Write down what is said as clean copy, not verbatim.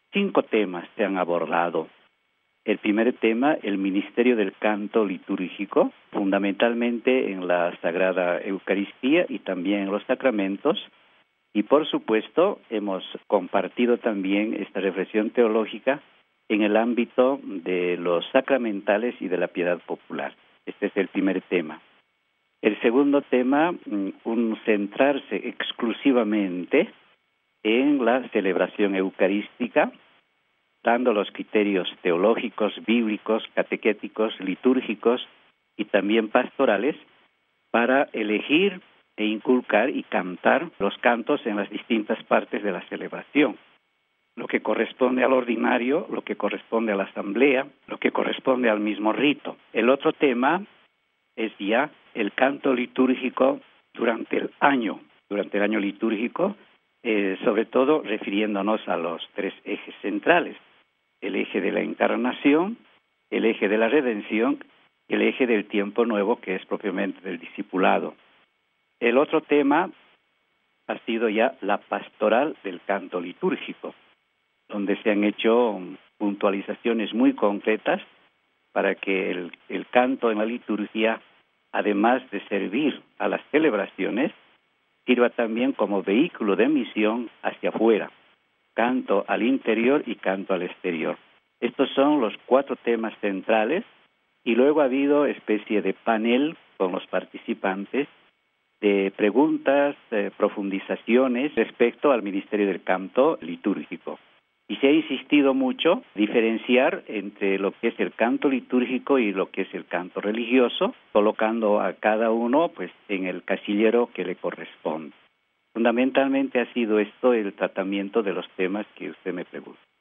5 temas se han abordado. El primer tema, el ministerio del canto litúrgico, fundamentalmente en la Sagrada Eucaristía y también en los sacramentos. Y por supuesto, hemos compartido también esta reflexión teológica en el ámbito de los sacramentales y de la piedad popular. Este es el primer tema. El segundo tema, un centrarse exclusivamente en la celebración eucarística, dando los criterios teológicos, bíblicos, catequéticos, litúrgicos y también pastorales para elegir e inculcar y cantar los cantos en las distintas partes de la celebración. Lo que corresponde al ordinario, lo que corresponde a la asamblea, lo que corresponde al mismo rito. El otro tema es ya el canto litúrgico durante el año litúrgico, sobre todo refiriéndonos a los 3 ejes centrales: el eje de la encarnación, el eje de la redención, el eje del tiempo nuevo, que es propiamente del discipulado. El otro tema ha sido ya la pastoral del canto litúrgico, donde se han hecho puntualizaciones muy concretas para que el canto en la liturgia, además de servir a las celebraciones, sirva también como vehículo de misión hacia afuera, canto al interior y canto al exterior. Estos son los 4 temas centrales, y luego ha habido especie de panel con los participantes de preguntas, profundizaciones respecto al ministerio del canto litúrgico. Y se ha insistido mucho diferenciar entre lo que es el canto litúrgico y lo que es el canto religioso, colocando a cada uno pues en el casillero que le corresponde. Fundamentalmente ha sido esto el tratamiento de los temas que usted me pregunta.